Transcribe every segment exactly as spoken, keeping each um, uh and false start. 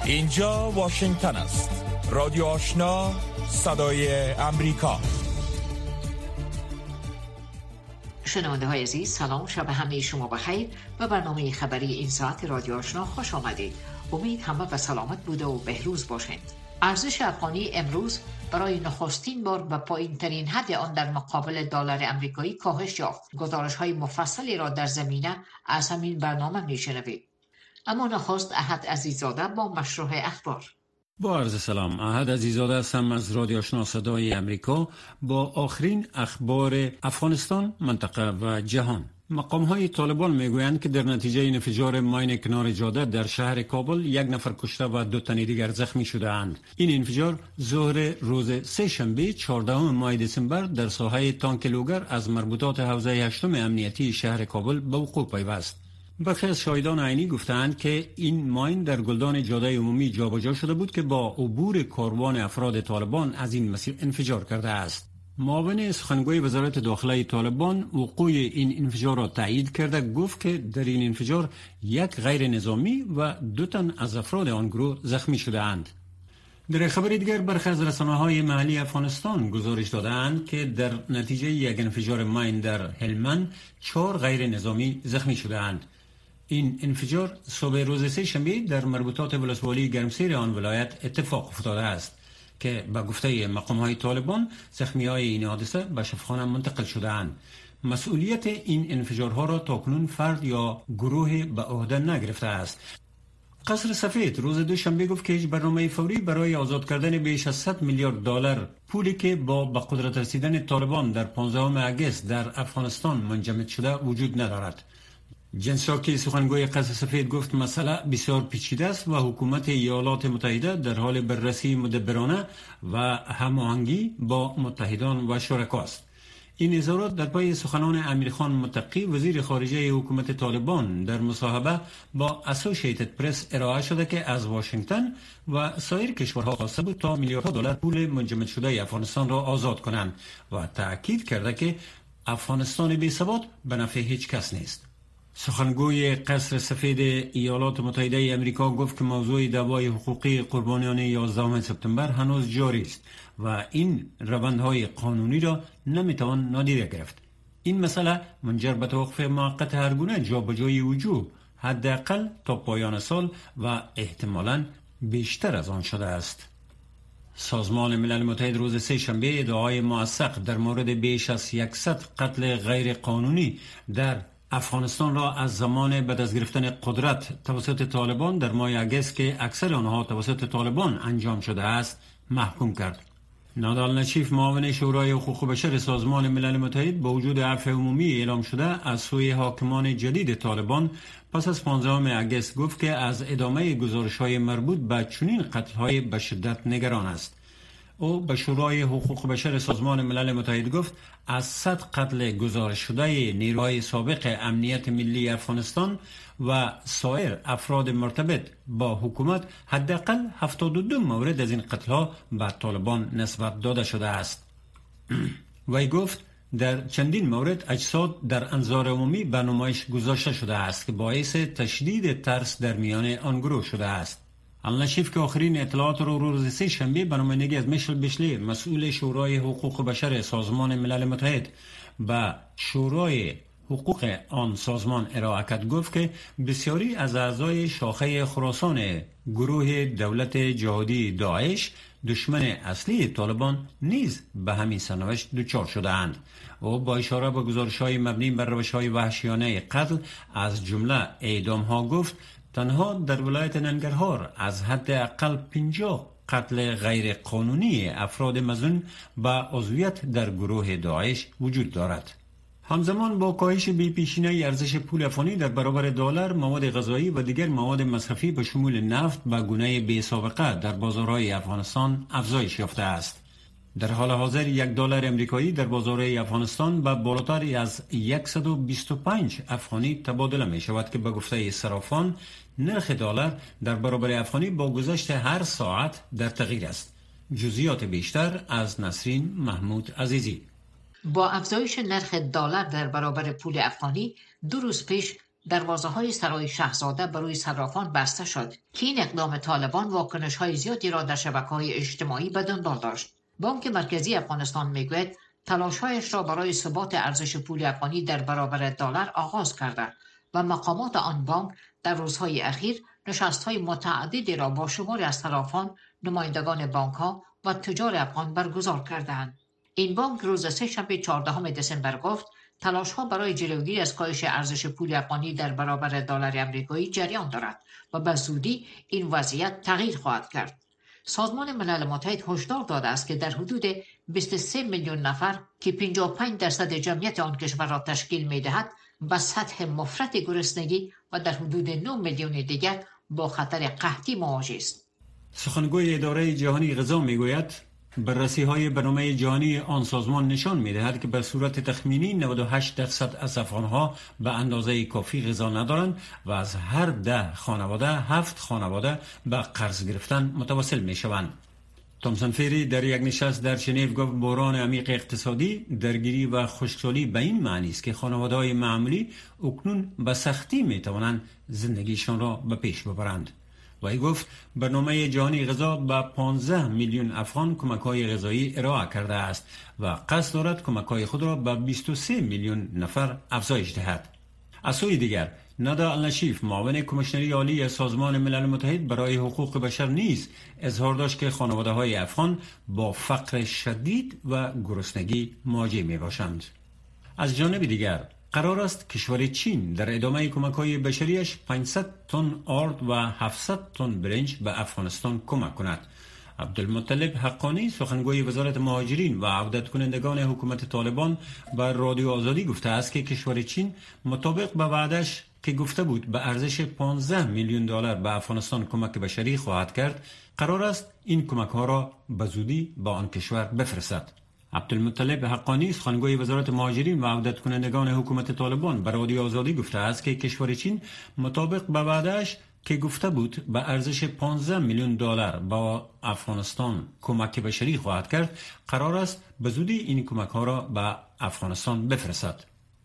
اینجا واشنگتن است. رادیو آشنا، صدای امریکا. شنونده های عزیز، سلام، شب همه شما بخیر و برنامه خبری این ساعت رادیو آشنا خوش آمدید. امید همه و سلامت بوده و بهروز باشند. ارزش افغانی امروز برای نخستین بار به پایین ترین حد آن در مقابل دلار آمریکایی کاهش یافت. گزارش های مفصلی را در زمینه از همین برنامه میشنوید. اما نخست احد عزیزاده با مشروع اخبار. با عرض سلام، احد عزیزاده هستم از رادیو آشنا صدای امریکا با آخرین اخبار افغانستان، منطقه و جهان. مقام‌های طالبان میگویند که در نتیجه انفجار ماین کنار جاده در شهر کابل یک نفر کشته و دو تن دیگر زخمی شده‌اند. این انفجار ظهر روز سه شنبه چهاردهم ماه دسامبر در ساحه تانک لوگر از مربوطات حوزه هشتم امنیتی شهر کابل به وقوع پیوست. برخی از شاهدان عینی گفتند که این ماین در گلدان جاده عمومی جابجا شده بود که با عبور کاروان افراد طالبان از این مسیر انفجار کرده است. معاون سخنگوی وزارت داخله طالبان وقوع این انفجار را تایید کرده، گفت که در این انفجار یک غیر نظامی و دو تن از افراد آن گروه زخمی شده اند. در خبر دیگر، برخی از رسانه‌های محلی افغانستان گزارش دادند که در نتیجه یک انفجار ماین در هلمند چهار غیر نظامی زخمی شده اند. این انفجار صبح روز سه شنبه در مربوطات ولسوالی گرمسیر آن ولایت اتفاق افتاده است که به گفته مقام‌های طالبان زخمی‌های این حادثه به شفاخانه منتقل شده‌اند. مسئولیت این انفجارها را تاکنون فرد یا گروه به عهده نگرفته است. قصر سفید روز دوشنبه گفت که هیچ برنامه فوری برای آزاد کردن بیش از صد میلیارد دلار پولی که با به قدرت رسیدن طالبان در پانزدهم آگوست در افغانستان منجمد شده وجود ندارد. جن ساکی سخنگوی قصر سفید گفت مسئله بسیار پیچیده است و حکومت ایالات متحده در حال بررسی مدبرانه و هماهنگی با متحدان و شرکاست. این اظهارات در پای سخنان امیرخان متقی وزیر خارجه حکومت طالبان در مصاحبه با اسوسییتد پرس ارائه شده که از واشنگتن و سایر کشورها خواسته بود تا میلیاردها دلار پول منجمد شده افغانستان را آزاد کنند و تاکید کرده که افغانستان بی‌ثبات به نفع هیچ کس نیست. سخنگوی قصر سفید ایالات متحده آمریکا گفت که موضوع دعوای حقوقی قربانیان یازدهم سپتامبر هنوز جاری است و این روندهای قانونی را نمیتوان نادیده گرفت. این مسئله منجر به توقف موقت هر گونه جابجایی وجوب حداقل تا پایان سال و احتمالاً بیشتر از آن شده است. سازمان ملل متحد روز سه شنبه ادعای موثق در مورد بیش از صد قتل غیر قانونی در افغانستان را از زمان بعد از گرفتن قدرت توسط طالبان در ماه آگوست که اکثر آنها توسط طالبان انجام شده است محکوم کرد. نادال نشیف معاون شورای حقوق بشر سازمان ملل متحد با وجود عفو عمومی اعلام شده از سوی حاکمان جدید طالبان پس از پانزدهم آگوست گفت که از ادامه گزارش‌های مربوط به چنین قتل‌های به شدت نگران است. او به شورای حقوق بشر سازمان ملل متحد گفت از صد قتل گزارش شده نیروهای سابق امنیت ملی افغانستان و سایر افراد مرتبط با حکومت حداقل هفتاد و دو مورد از این قتل‌ها به طالبان نسبت داده شده است. وی گفت در چندین مورد اجساد در انظار عمومی به نمایش گذاشته شده است که باعث تشدید ترس در میان آن گروه شده است. النشیف که آخرین اطلاعات رو روز سه شنبه به نمایندگی از میشل بشلی مسئول شورای حقوق بشر سازمان ملل متحد به شورای حقوق آن سازمان ارائه کرد گفت که بسیاری از اعضای شاخه خراسان گروه دولت جهادی داعش دشمن اصلی طالبان نیز به همین سرنوشت دچار شده‌اند. او با اشاره به گزارش‌های مبنی بر روش‌های وحشیانه قتل از جمله اعدام‌ها گفت تنها در ولایت ننگرهار از حد اقل پنجاه قتل غیر قانونی افراد مظنون به عضویت در گروه داعش وجود دارد. همزمان با کاهش بی‌پیشینه ارزش پول افغانی در برابر دلار، مواد غذایی و دیگر مواد مصرفی به شمول نفت به گونه بی‌سابقه در بازارهای افغانستان افزایش یافته است. در حال حاضر یک دلار امریکایی در بازارهای افغانستان به بالاتر از صد و بیست و پنج افغانی تبادله می شود که به گفته صرافان نرخ دلار در برابر افغانی با گذشت هر ساعت در تغییر است. جزئیات بیشتر از نسرین محمود عزیزی. با افزایش نرخ دلار در برابر پول افغانی دو روز پیش دروازه‌های سرای شاهزاده برای صرافان بسته شد که این اقدام طالبان واکنش‌های زیادی را در شبکه‌های اجتماعی به دنبال داشت. بانک مرکزی افغانستان میگوید تلاش‌هایش را برای ثبات ارزش پول افغانی در برابر دلار آغاز کرده و مقامات آن بانک در روزهای اخیر نشست‌های متعددی را با شماری از صرافان، نمایندگان بانک‌ها و تجار افغان برگزار کردند. این بانک روز سه‌شنبه چهاردهم دسامبر گفت تلاش‌ها برای جلوگیری از کاهش ارزش پول افغانی در برابر دلار آمریکایی جریان دارد و به زودی این وضعیت تغییر خواهد کرد. سازمان ملل متحد هشدار داده است که در حدود بیست و سه میلیون نفر که پنجاه و پنج درصد جمعیت آن کشور را تشکیل می‌دهد به سطح مفرط گرسنگی و در حدود نه میلیون دیگر با خطر قحطی مواجه است. سخنگوی اداره جهانی غذا میگوید بررسی‌های برنامه جهانی آن سازمان نشان می‌دهد که به صورت تخمینی نود و هشت درصد از افغان‌ها به اندازه کافی غذا ندارند و از هر ده خانواده هفت خانواده به قرض گرفتن متوسل می‌شوند. تامسون فری در یک نشست در ژنو گفت بحران عمیق اقتصادی، درگیری و خشکسالی به این معنی است که خانواده‌های معمولی اکنون به سختی می‌توانند زندگیشان را به پیش ببرند. و ای گفت برنامه جهانی غذا به پانزده میلیون افغان کمک‌های غذایی ارائه کرده است و قصد دارد کمک‌های خود را به بیست و سه میلیون نفر افزایش دهد. از سوی دیگر ندا النشیف معاون کمیشنری عالی سازمان ملل متحد برای حقوق بشر نیز اظهار داشت که خانواده‌های افغان با فقر شدید و گرسنگی مواجه می‌باشند. از جانب دیگر قرار است کشور چین در ادامه کمک‌های بشریش پانصد تن آرد و هفتصد تن برنج به افغانستان کمک کند. عبدالمطلب حقانی سخنگوی وزارت مهاجرین و عودت کنندگان حکومت طالبان بر رادیو آزادی گفته است که کشور چین مطابق به وعده‌اش که گفته بود به ارزش پانزده میلیون دلار به افغانستان کمک بشری خواهد کرد، قرار است این کمک‌ها را به زودی به آن کشور بفرستد. عبدالمطلب حقانی سخنگوی وزارت مهاجرین و عودت کنندگان حکومت طالبان بر رادیو آزادی گفته است که کشور چین مطابق به وعده‌اش که گفته بود به ارزش پانزده میلیون دلار با افغانستان کمک بشری خواهد کرد، قرار است به زودی این کمک‌ها را به افغانستان بفرستد.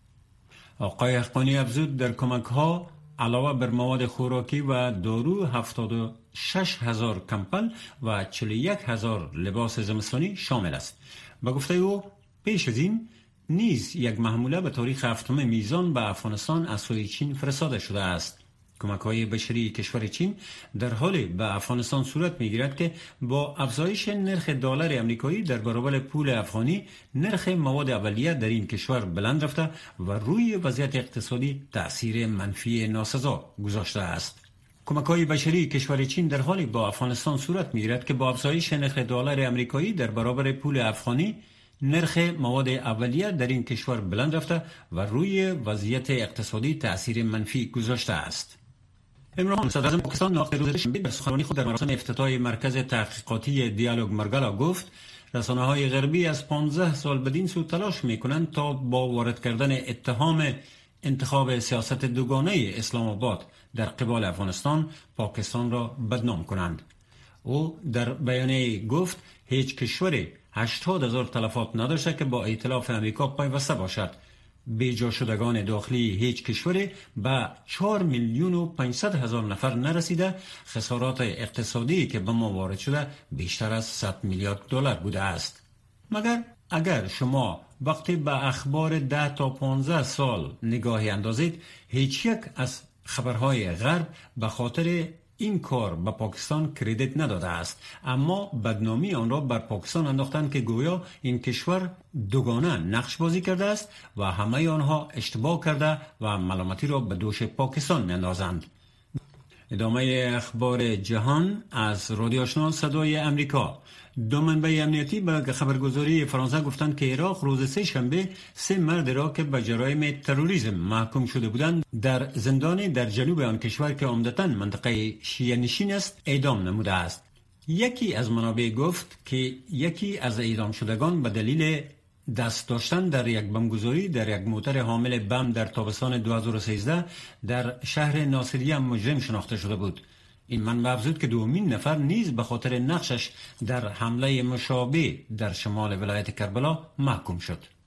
آقای حقانی افزود در کمک‌ها علاوه بر مواد خوراکی و دارو هفتاد و شش هزار کمپل و چهل و یک هزار لباس زمستانی شامل است. با گفته او پیش از این نیز یک محموله به تاریخ هفتم میزان به افغانستان از سوی چین فرستاده شده است. کمک‌های بشری کشور چین در حالی به افغانستان صورت می‌گیرد که با افزایش نرخ دلار آمریکایی در برابر پول افغانی، نرخ مواد اولیه در این کشور بلند رفته و روی وضعیت اقتصادی تأثیر منفی ناسزا گذاشته است. کمک‌های بشری کشور چین در حالی با افغانستان صورت می‌گیرد که با افزایش نرخ دلار آمریکایی در برابر پول افغانی، نرخ مواد اولیه در این کشور بلند رفته و روی وضعیت اقتصادی تأثیر منفی گذاشته است. عمران صدر اعظم پاکستان ناقد روز شنبه در سخنرانی خود در مراسم افتتاح مرکز تحقیقاتی دیالوگ مرگلا گفت رسانه‌های غربی از پانزده سال بدین سو تلاش می‌کنند تا با وارد کردن اتهام انتخاب سیاست دوگانه اسلام آباد در قبال افغانستان پاکستان را بدنام کنند. او در بیانیه گفت هیچ کشوری هشتاد هزار تلفات نداشته که با ائتلاف امریکا پیوسته باشد. بیجا شدگان داخلی هیچ کشوری به چهار میلیون و پانصد هزار نفر نرسیده. خسارات اقتصادی که به ما وارد شده بیشتر از صد میلیارد دلار بوده است. مگر اگر شما وقتی به اخبار ده تا پانزده سال نگاهی اندازید، هیچ یک از خبرهای غرب به خاطر این کار به پاکستان کردیت نداده است، اما بدنامی آن را بر پاکستان انداختند که گویا این کشور دوگانه نقش بازی کرده است و همه آنها اشتباه کرده و ملامتی را به دوش پاکستان می‌اندازند. ادامه اخبار جهان از رادیو آشنا صدای امریکا. دو منبع امنیتی به خبرگزاری فرانسه گفتند که عراق روز سه شنبه سه مرد را که به جرایم تروریسم محکوم شده بودند در زندانی در جنوب آن کشور که عمدتاً منطقه شیعه نشین است اعدام نموده است. یکی از منابع گفت که یکی از اعدام شدگان به دلیل دست داشتن در یک بمبگذاری در یک موتر حامل بم در تابستان دو هزار و سیزده در شهر ناصریه مجرم شناخته شده بود. این منبع افزود که دومین نفر نیز به خاطر نقشش در حمله مشابه در شمال ولایت کربلا محکوم شد.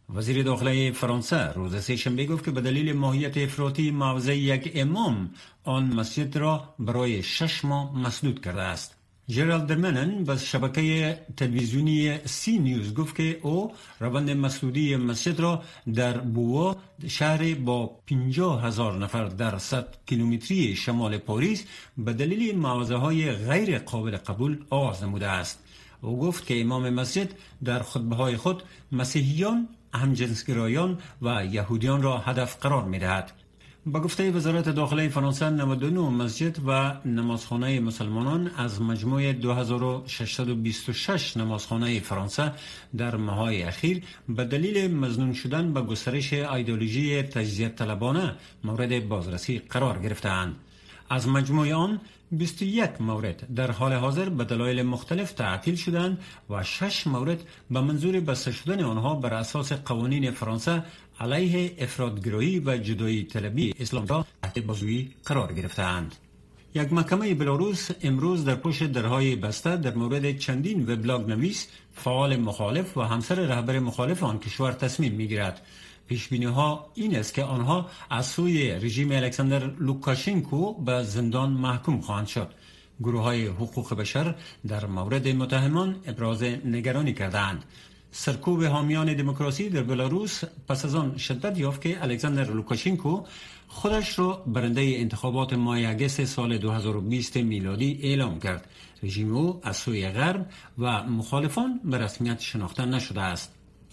وزیر داخله فرانسه روز سه‌شنبه گفت که به دلیل ماهیت افراطی موضع یک امام آن مسجد را برای شش ماه مسدود کرده است. جرالد درمنن به شبکه تلویزیونی سی نیوز گفت که او روند مسدودی مسجد را در بووا، شهر با پنجاه هزار نفر در صد کیلومتری شمال پاریس، به دلیل مواضعهای غیر قابل قبول آغاز نموده است. او گفت که امام مسجد در خطبه‌های خود مسیحیان، همجنسگرایان و یهودیان را هدف قرار می‌دهد. با گفته وزارت داخله فرانسه، نود و نه مسجد و نمازخانه مسلمانان از مجموع دو هزار و ششصد و بیست و شش نمازخانه فرانسه در ماه‌های اخیر به دلیل مظنون شدن به گسترش ایدئولوژی تجزیه طلبانه مورد بازرسی قرار گرفته‌اند. از مجموع آن بیست و یک مورد در حال حاضر به دلایل مختلف تعطیل شدند و شش مورد به منظور بسته شدن آنها بر اساس قوانین فرانسه علیه افراطگرایی و جدایی طلبی اسلام را تحت بازجویی قرار گرفتند. یک محکمه بلاروس امروز در پشت درهای بسته در مورد چندین وبلاگ نویس، فعال مخالف و همسر رهبر مخالف آن کشور تصمیم میگیرد. پیشبینی ها این است که آنها از سوی رژیم الکساندر لوکاشنکو به زندان محکوم خواهند شد. گروه های حقوق بشر در مورد متهمان ابراز نگرانی کردند. سرکوب حامیان دموکراسی در بلاروس پس از آن شدت یافت که الکساندر لوکاشنکو خودش را برنده انتخابات ماه اگست سال دو هزار و بیست میلادی اعلام کرد. رژیم او از سوی غرب و مخالفان به رسمیت شناخته نشده است.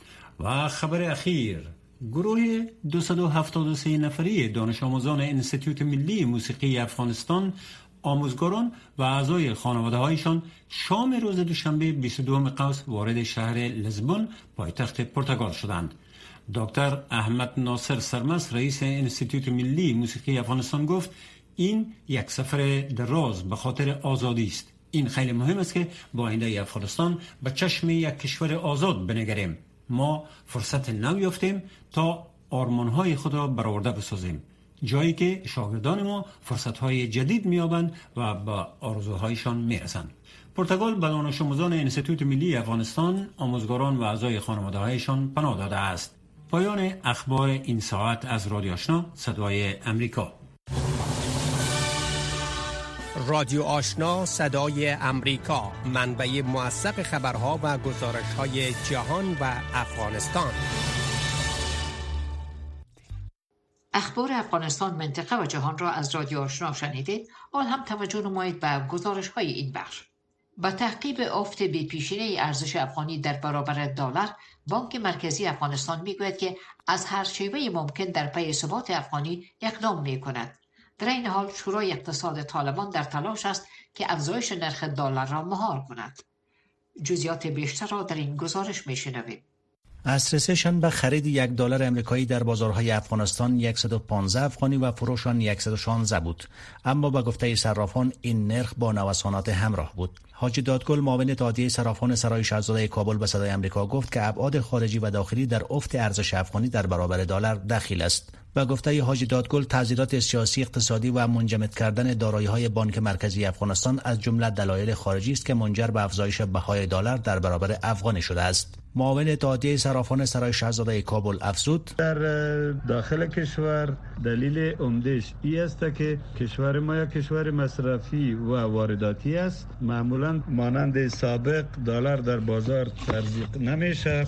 و خبر اخیر، گروه دویست و هفتاد و سه نفری دانش آموزان انستیتوت ملی موسیقی افغانستان، آموزگاران و اعضای خانواده هایشان شام روز دوشنبه بیست و دوم قوس وارد شهر لیسبون پایتخت پرتغال شدند. دکتر احمد ناصر سرمست، رئیس انستیتوت ملی موسیقی افغانستان، گفت این یک سفر دراز به خاطر آزادی است. این خیلی مهم است که با آینده افغانستان به چشم یک کشور آزاد بنگریم. ما فرصت نو یافتیم تا آرمان‌های خود را برآورده بسازیم، جایی که شاگردان ما فرصت‌های جدید می‌یابند و به آرزوهایشان می‌رسند. پرتغال به دانش آموزان انستیتوت ملی افغانستان، آموزگاران و اعضای خانواده‌هایشان پناه داده است. پایان اخبار این ساعت از رادیو آشنا صدای امریکا. رادیو آشنا صدای امریکا، منبع موثق خبرها و گزارش‌های جهان و افغانستان. اخبار افغانستان، منطقه و جهان را از رادیو آشنا شنیدید. آن هم توجه نمایید به گزارش‌های این بخش. با تعقیب افت بی‌پیشینه ارزش افغانی در برابر دلار، بانک مرکزی افغانستان میگوید که از هر شیوه ممکن در پی ثبات افغانی اقدام میکند. در این حال شورای اقتصاد طالبان در تلاش است که افزایش نرخ دلار را مهار کند. جزئیات بیشتر را در این گزارش میشنوید. دسترسیشان به خرید یک دلار امریکایی در بازارهای افغانستان صد و پانزده افغانی و فروش آن صد و شانزده بود، اما با گفته صرافان این نرخ با نوسانات همراه بود. حاجی دادگل، معاون اتحادیه صرافان سرای شاهزاده کابل، به صدای آمریکا گفت که ابعاد خارجی و داخلی در افت ارزش افغانی در برابر دلار دخیل است. با گفته حاجی دادگل، تغییرات سیاسی، اقتصادی و منجمد کردن دارایی‌های بانک مرکزی افغانستان از جمله دلایل خارجی است که منجر به افزایش بهای دلار در برابر افغانی شده است. معاون اتحادیه صرافان سرای شاهزاده کابل افزود: در داخل کشور دلیل عمده‌اش این است که کشور ما یک کشور مصرفی و وارداتی است. معمولا مانند سابق دلار در بازار تزریق نمیشه.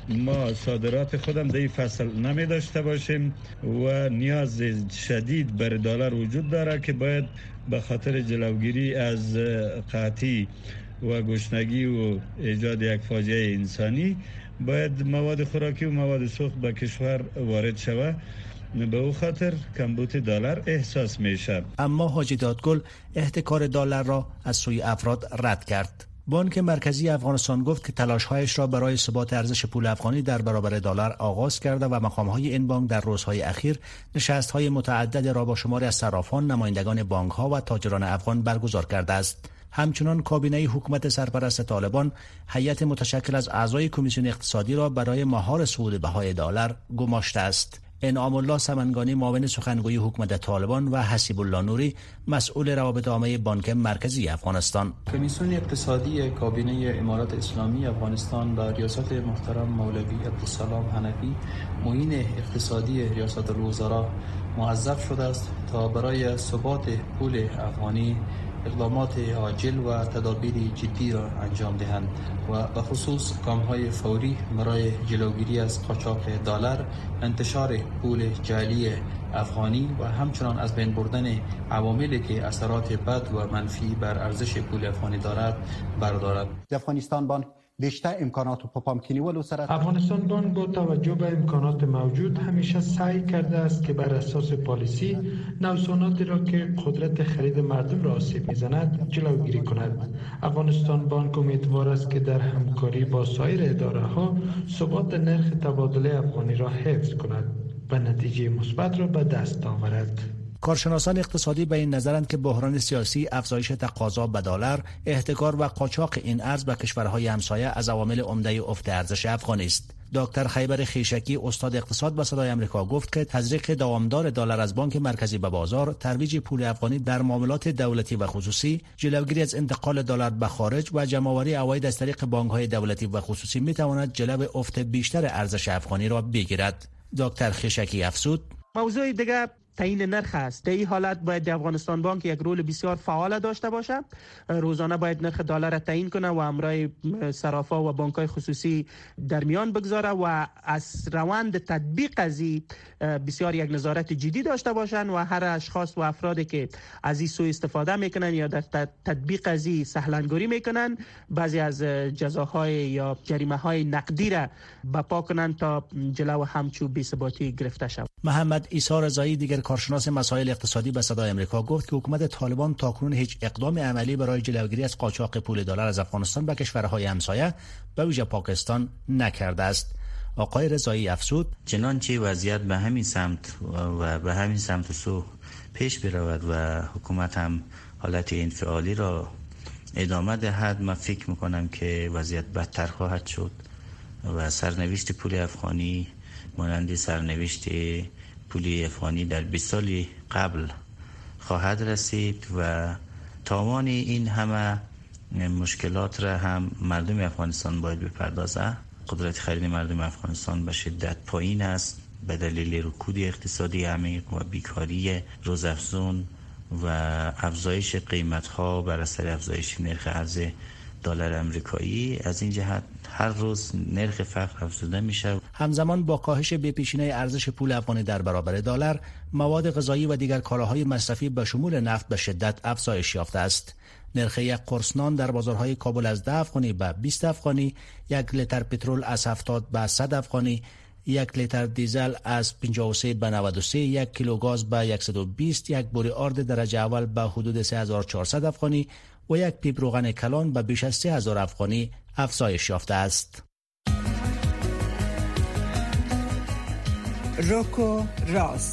ما صادرات خودم در این فصل نمی داشته باشیم و نیاز شدید بر دلار وجود داره که باید به خاطر جلوگیری از قحطی و گشنگی و ایجاد یک فاجعه انسانی باید مواد خوراکی و مواد سوخت به کشور وارد شود. به او خاطر کمبود دلار احساس میشه. اما حاجی دادگل احتکار دلار را از سوی افراد رد کرد. بانک مرکزی افغانستان گفت که تلاش‌هایش را برای ثبات ارزش پول افغانی در برابر دلار آغاز کرده و مقام‌های این بانک در روزهای اخیر نشست‌های متعدد را با شماری از صرافان، نمایندگان بانک‌ها و تاجران افغان برگزار کرده است. همچنان کابینه حکومت سرپرست طالبان هیئت متشکل از اعضای کمیسیون اقتصادی را برای مهار صعود بهای دلار گماشته است. انعام الله سمنگانی معاون سخنگوی حکومت طالبان و حسیب الله نوری مسئول روابط عامه بانک مرکزی افغانستان. کمیسیون اقتصادی کابینه امارات اسلامی افغانستان با ریاست محترم مولوی عبدالسلام حنفی معین اقتصادی ریاست الوزراء موظف شده است تا برای ثبات پول افغانی اقدامات عاجل و تدابیر جدی را انجام دهند و به خصوص گام‌های فوری برای جلوگیری از قاچاق دلار، انتشار پول جعلی افغانی و همچنان از بین بردن عواملی که اثرات بد و منفی بر ارزش پول افغانی دارد بردارد. افغانستان بانک بیشتر امکانات و پاپامکنی ولو سره افغانستان بانک با توجه به امکانات موجود همیشه سعی کرده است که بر اساس پالیسی نوساناتی را که قدرت خرید مردم را آسیب میزند جلوگیری کند. افغانستان بانک امیدوار است که در همکاری با سایر اداره ها ثبات نرخ تبادله افغانی را حفظ کند و نتیجه مثبت را به دست آورد. کارشناسان اقتصادی به این نظرند که بحران سیاسی، افزایش تقاضا به دلار، احتکار و قاچاق این ارز به کشورهای همسایه از عوامل عمده افت ارزش افغانی است. دکتر خیبر خیشکی استاد اقتصاد به صدای آمریکا گفت که تزریق دوامدار دلار از بانک مرکزی به بازار، ترویج پول افغانی در معاملات دولتی و خصوصی، جلوگیری از انتقال دلار به خارج و جمع‌آوری عواید از طریق بانک‌های دولتی و خصوصی می‌تواند جلب افت بیشتر ارزش افغانی را بگیرد. دکتر خیشکی افزود: موضوع دیگه تعیین نرخ است. در این حالت باید افغانستان بانک یک رول بسیار فعال داشته باشه. روزانه باید نرخ دلار تعیین کنه و امرای صرافا و بانک‌های خصوصی در میان بگذاره و از روند تطبیق از این بسیار یک نظارت جدی داشته باشن و هر اشخاص و افرادی که از این سوء استفاده میکنن یا در تطبیق از این سهلنگاری میکنن، بعضی از جزاهای یا جریمه‌های نقدی را بپا کنن تا جلو همچو بی‌ثباتی گرفته شود. محمد عیسی رضایی دیگر کارشناس مسائل اقتصادی به صدای آمریکا گفت که حکومت طالبان تاکنون هیچ اقدام عملی برای جلوگیری از قاچاق پول دلار از افغانستان به کشورهای همسایه به ویژه پاکستان نکرده است. آقای رضایی افزود: چنانچه وضعیت به همین سمت و به همین سمت و سو پیش برود و حکومت هم حالت انفعالی را ادامه دهد، من فکر میکنم که وضعیت بدتر خواهد شد و سرنوشت پول افغانی مانند سرنوشت پول افغانی در بیست سال قبل خواهد رسید و تاوان این همه مشکلات را هم مردم افغانستان باید بپردازه. قدرت خرید مردم افغانستان به شدت پایین است به دلیل رکود اقتصادی عمیق و بیکاری روزافزون و افزایش قیمت‌ها بر اثر افزایش نرخ ارز دلار آمریکایی. از این جهت هر روز نرخ فقر افزوده میشه. همزمان با کاهش بی‌پیشینه ارزش پول افغانی در برابر دلار، مواد غذایی و دیگر کالاهای مصرفی به شمول نفت به شدت افزایش یافته است. نرخ یک قرص نان در بازارهای کابل از ده افغانی به بیست افغانی، یک لیتر پترول از هفتاد به صد افغانی، یک لیتر دیزل از پنجاه و سه به نود و سه، یک کیلو گاز به صد و بیست، یک بوری آرد درجه اول به حدود سه هزار و چهارصد افغانی و یک پیپ روغن کلان به بیش از سه هزار افغانی افزایش یافته است. روکو راست،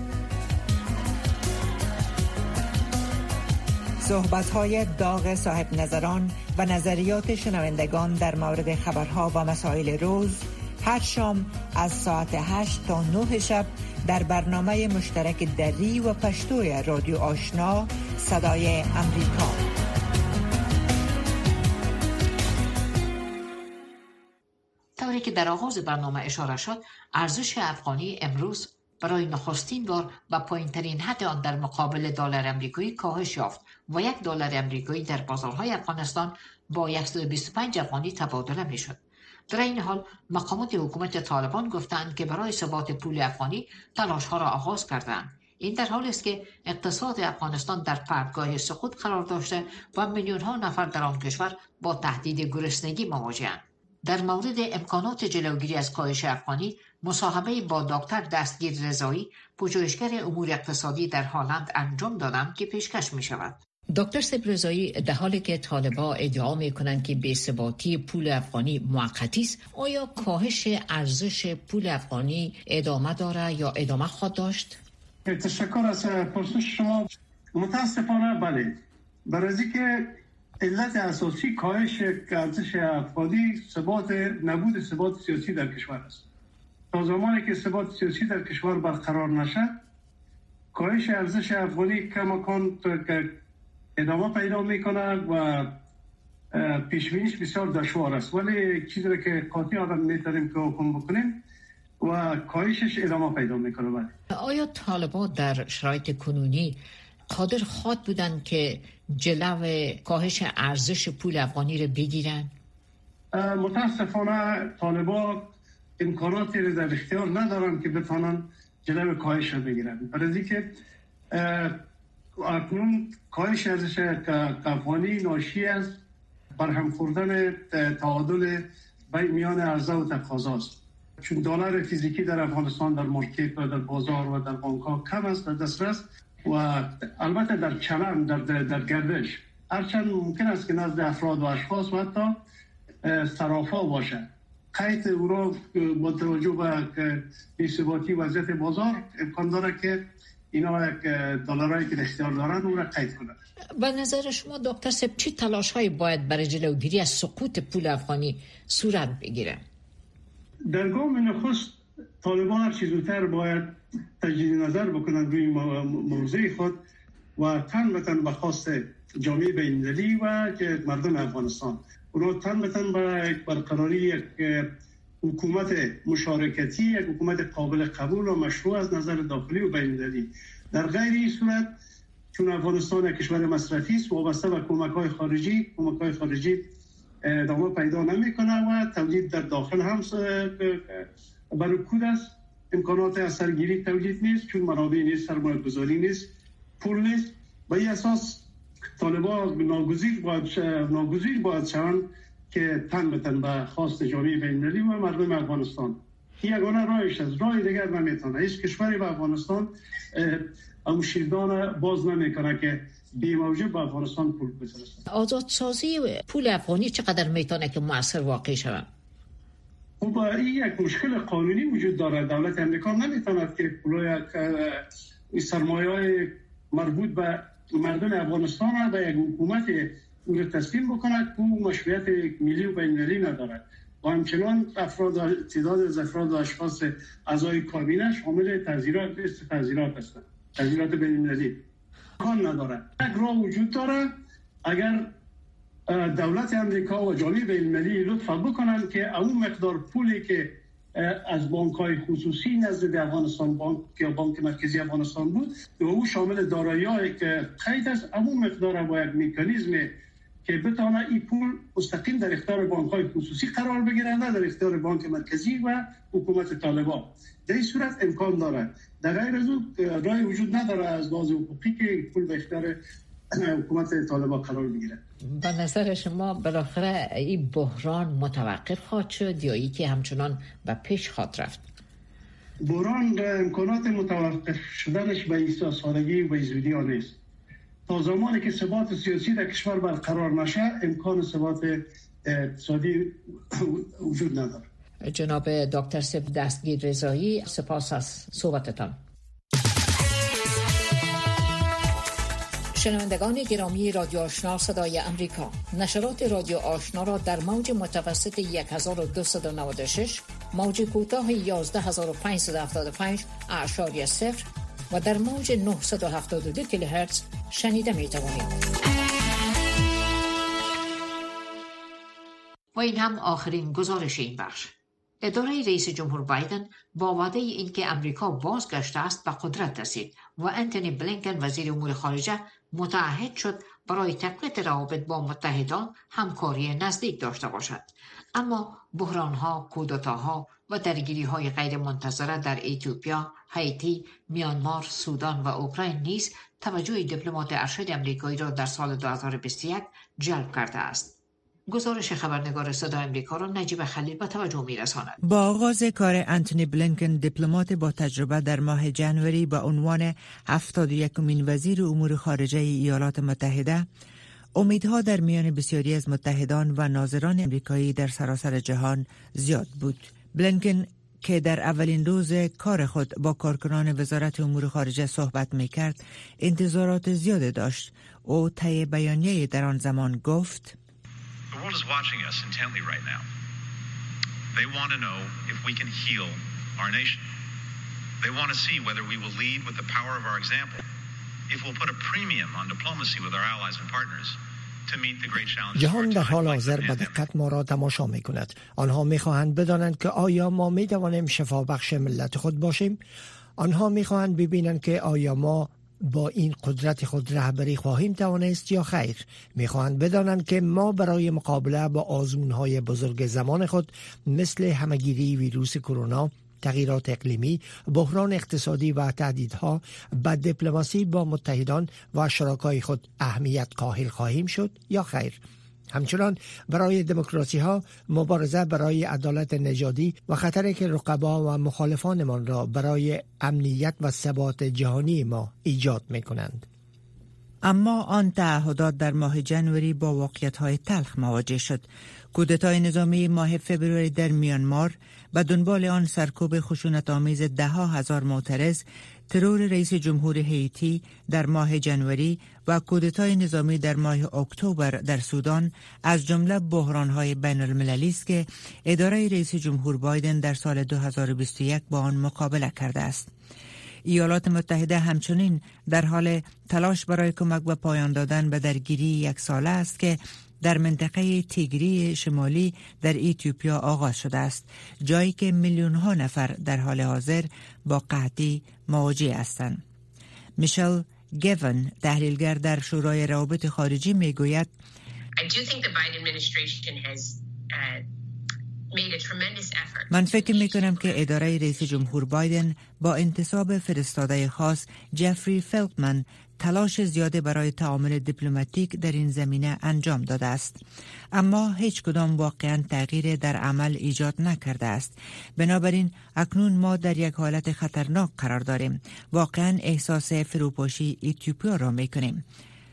صحبت‌های داغ صاحب نظران و نظریات شنوندگان در مورد خبرها و مسائل روز، هر شام از ساعت هشت تا نه شب در برنامه مشترک دری و پشتوی رادیو آشنا صدای امریکا. طوری که در آغاز برنامه اشاره شد، ارزش افغانی امروز برای نخستین بار به پایین‌ترین حد آن در مقابل دلار آمریکایی کاهش یافت و یک دلار آمریکایی در بازارهای افغانستان با صد و بیست و پنج افغانی تبادله می‌شد. در این حال مقامات حکومت طالبان گفتند که برای ثبات پول افغانی تلاش‌ها را آغاز کردند. این در حالی است که اقتصاد افغانستان در پرتگاه سقوط قرار داشته و میلیون‌ها نفر در آن کشور با تهدید گرسنگی مواجه‌اند. در مورد امکانات جلوگیری از کاهش افغانی، مصاحبه با دکتر دستگیر رضایی، پژوهشگر امور اقتصادی در هلند انجام دادم که پیشکش می شود. دکتر سب رضایی، در حالی که طالبان ادعا می کنند که بی‌ثباتی پول افغانی موقتی است، آیا کاهش ارزش پول افغانی ادامه داره یا ادامه خواهد داشت؟ تشکر از پرسش شما. متاسفانه بله، برای اینکه علت اساسی کاهش ارزش افغانی ثبات نبود ثبات سیاسی در کشور است. تا زمانی که ثبات سیاسی در کشور برقرار نشد، کاهش ارزش افغانی کماکان ادامه پیدا میکنه و پیشبینیش بسیار دشوار است، ولی چیزی که قاطع آدم میتونیم که حکم بکنیم و کاهشش ادامه پیدا میکنه. آیا طالبان در شرایط کنونی قادر خواد بودن که جلو کاهش ارزش پول افغانی رو بگیرن؟ متاسفانه طالبان امکاناتی رو در اختیار ندارن که بتونن جلو کاهش رو بگیرن. برای که اکنون کاهش ارزش افغانی ناشی از برهم خوردن تعادل بین میان عرضه و تقاضا است. چون دلار فیزیکی در افغانستان در مارکت و در بازار و در بانک‌ها کم است در دسترس و البته در چلن در, در, در گردش، هرچند ممکن است که نزد افراد و اشخاص و حتی صرافا باشد. قید او را با توجه به بی‌ثباتی وضعیت بازار امکان داره که اینا دلارایی که اختیار دارند اون را قید کنند. به نظر شما دکتر صاحب چی تلاش‌هایی باید برای جلوگیری از سقوط پول افغانی صورت بگیره؟ در گام نخست طالبان هر چیز زودتر باید تجدید نظر بکنند روی موضوع خود و تن به تن به خواست جامعه بین‌المللی و مردم افغانستان، اونا تن به تن به برقراری یک حکومت مشارکتی، یک حکومت قابل قبول و مشروع از نظر داخلی و بین‌المللی. در غیر این صورت چون افغانستان یک کشور مصرفی است، وابسته به کمک‌های خارجی، کمک‌های خارجی ادامه پیدا نمی‌کنه و تولید در داخل هم برکود است. امکانات اثرگیری تولید نیست، چون منابع نیست، سرمایه‌گذاری نیست، پول نیست. به این اساس طالبان ناگزیر باید ناگزیر باید شوند که تن به تن به خواست جامعه بین‌المللی و مردم افغانستان. این یگانه راهش است، راه دیگر نمیتونه. هیچ کشوری به افغانستان اون شیردان باز نمیکنه که بی موجب به افغانستان پول بفرسته. آزادسازی پول افغانی چقدر میتونه که مؤثر واقع شود؟ خب این یک مشکل قانونی وجود داره. دولت امریکا نمیتونه که پولای سرمایه‌های مربوط به مردم افغانستان به یک حکومت اون رو تسلیم بکنه که مشروعیت ملی و بین‌المللی نداره و همچنان افراد تعداد از افراد و اشخاص اعضای کابینه شامل تغییرات است تغییرات هستند تغییرات بین‌المللی کار نداره. یک راه وجود داره اگر دولت امریکا و جامعه بین‌المللی لطف بکنن که اون مقدار پولی که از بانک‌های خصوصی نزد افغانستان بانک یا بانک مرکزی افغانستان بود و او شامل دارایی‌هایی که قید است، اون مقدار با یک مکانیزم که بتونه این پول مستقیم در اختیار بانک‌های خصوصی قرار بگیره، نه در اختیار بانک مرکزی و حکومت طالبان. در این صورت امکان داره. در غیر از اون راهی وجود نداره از لحاظ حقوقی که پول به اختیار حکومت طالبان قرار بگیره. به نظر شما بالاخره این بحران متوقف خواهد شد یا ای که همچنان به پیش خواهد رفت؟ بحران امکانات متوقف شدنش به این سادگی و زودی ها نیست. تا زمانی که ثبات سیاسی در کشور برقرار نشه امکان ثبات اقتصادی وجود نداره. جناب دکتر سب دستگیر رضایی، سپاس از صحبتتان. شنوندگان گرامی رادیو آشنا صدای امریکا، نشرات رادیو آشنا را در موج متوسط هزار و دویست و نود و شش، موج کوتاه یازده هزار و پانصد و هفتاد و پنج اعشاری صفر و در موج نهصد و هفتاد و دو کیلوهرتز شنیده می توانید. و این هم آخرین گزارش این بخش. اداره رئیس جمهور بایدن با وعده اینکه امریکا بازگشته است به قدرت رسید و انتونی بلینکن وزیر امور خارجه متعهد شد برای تقویت روابط با متحدان همکاری نزدیک داشته باشد. اما بحران‌ها، کودتاها و درگیری‌های غیر منتظره در اتیوپیا، هایتی، میانمار، سودان و اوکراین نیز توجه دیپلمات ارشد آمریکایی را در سال دو هزار و بیست و یک جلب کرده است. گزارش خبرنگار صدای امریکا را نجیب خلیل به توجه می‌رساند. با آغاز کار انتونی بلینکن، دیپلمات با تجربه، در ماه جنوری با عنوان هفتاد و یکمین وزیر امور خارجه ایالات متحده، امیدها در میان بسیاری از متحدان و ناظران امریکایی در سراسر جهان زیاد بود. بلینکن که در اولین روز کار خود با کارکنان وزارت امور خارجه صحبت می‌کرد، انتظارات زیاد داشت. او طی بیانیه در آن زمان گفت: The world is watching us intently right now. They want to know if we can heal our nation. They want to see whether we will lead with the power of our example, if we'll put a premium on diplomacy with our allies and partners to meet the great challenges. جهان در حال حاضر به دقت ما را تماشا می کند. آنها می خواهند بدانند که آیا ما می توانیم شفابخش ملت خود باشیم؟ آنها می خواهند ببینند که آیا ما با این قدرت خود رهبری خواهیم توانست یا خیر. می خواهند بدانند که ما برای مقابله با آزمون‌های بزرگ زمان خود مثل همه‌گیری ویروس کرونا، تغییرات اقلیمی، بحران اقتصادی و تهدیدها به دیپلماسی با متحدان و شرکای خود اهمیت قائل خواهیم شد یا خیر. همچنان برای دموکراسی ها مبارزه برای عدالت نژادی و خطری که رقبا و مخالفانمان را برای امنیت و ثبات جهانی ما ایجاد می کنند. اما آن تعهدات در ماه جنوری با واقعیت‌های تلخ مواجه شد. کودتای نظامی ماه فوریه در میانمار و دنبال آن سرکوب خشونت‌آمیز ده ها هزار معترض، ترور رئیس جمهور هایتی در ماه جنوری و کودتای نظامی در ماه اکتبر در سودان از جمله بحران‌های بین المللی است که اداره رئیس جمهور بایدن در سال دو هزار و بیست و یک با آن مقابله کرده است. ایالات متحده همچنین در حال تلاش برای کمک به پایان دادن به درگیری یک ساله است که در منطقه تیگری شمالی در اتیوپیا آغاز شده است، جایی که میلیون ها نفر در حال حاضر با قحطی مواجه هستند. میشل گیون، تحلیلگر در شورای روابط خارجی، میگوید من فکر می کنم که اداره رئیس جمهور بایدن با انتصاب فرستاده خاص جفری فلتمن تلاش زیاده برای تعامل دیپلماتیک در این زمینه انجام داده است، اما هیچ کدام واقعا تغییر در عمل ایجاد نکرده است. بنابراین اکنون ما در یک حالت خطرناک قرار داریم. واقعا احساس فروپاشی اتیوپیا را می کنیم.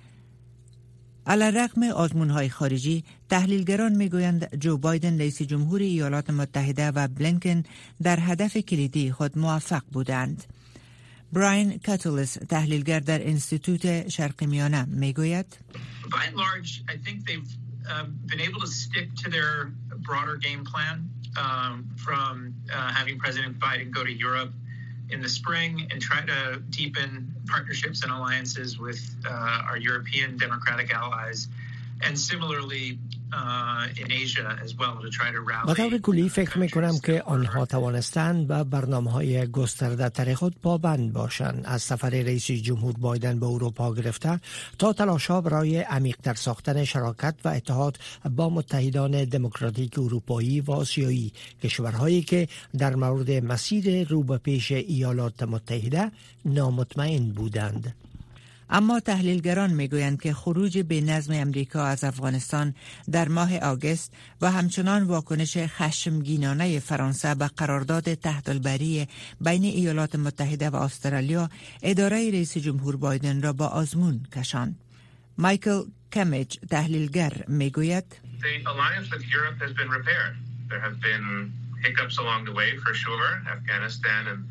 علیرغم آزمون‌های خارجی، تحلیلگران می‌گویند جو بایدن رئیس جمهور ایالات متحده و بلینکن در هدف کلیدی خود موفق بودند. براین کاتولیس، تحلیلگر در انستیتوت شرق میانه، میگوید By and large, I think they've uh, been able to stick to their broader game plan um, from uh, having President Biden go to Europe in the spring and try to deepen partnerships and alliances with uh, our European democratic allies, and similarly uh, in Asia as well to try to rally. به طور کلی فکر می کنم که آنها توانستند به برنامه‌های گسترده تر خود پابند باشند، از سفر رئیس جمهور بایدن به اروپا گرفته تا تلاش‌ها برای عمیق‌تر ساختن شراکت و اتحاد با متحدان دموکراتیک اروپایی و آسیایی، کشورهایی که در مورد مسیر رو به پیش ایالات متحده نامطمئن بودند. اما تحلیلگران میگویند که خروج به نظم امریکا از افغانستان در ماه آگوست و همچنان واکنش خشمگینانه فرانسه به قرارداد تحت‌البری بین ایالات متحده و استرالیا اداره رئیس جمهور بایدن را با آزمون کشاند. مایکل کمیج، تحلیلگر، میگوید The alliance with Europe has been repaired. There have been hiccups along the way for sure. Afghanistan and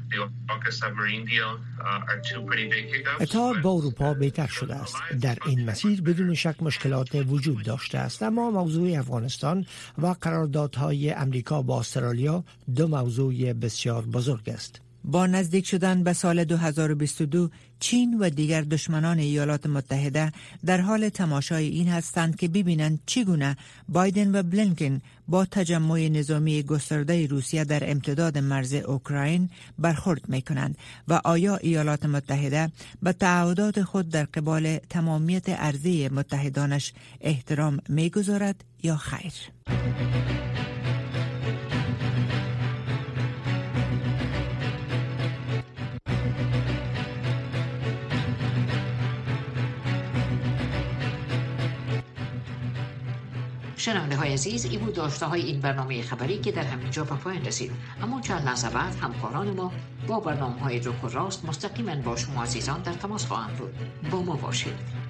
اتحاد با اروپا بهتر شده است. در این مسیر بدون شک مشکلات وجود داشته است، اما موضوع افغانستان و قراردادهای امریکا با استرالیا دو موضوع بسیار بزرگ است. با نزدیک شدن به سال دو هزار و بیست و دو، چین و دیگر دشمنان ایالات متحده در حال تماشای این هستند که ببینند چگونه بایدن و بلینکن با تجمع نظامی گسترده روسیه در امتداد مرز اوکراین برخورد می‌کنند و آیا ایالات متحده به تعهدات خود در قبال تمامیت ارضی متحدانش احترام می‌گذارد یا خیر. شنونده های عزیز، این بود داشته های این برنامه خبری که در همین جا به پایان رسید. اما چند لحظه بعد همکاران ما با برنامه های رک و راست مستقیما با شما عزیزان در تماس خواهند بود. با ما باشید.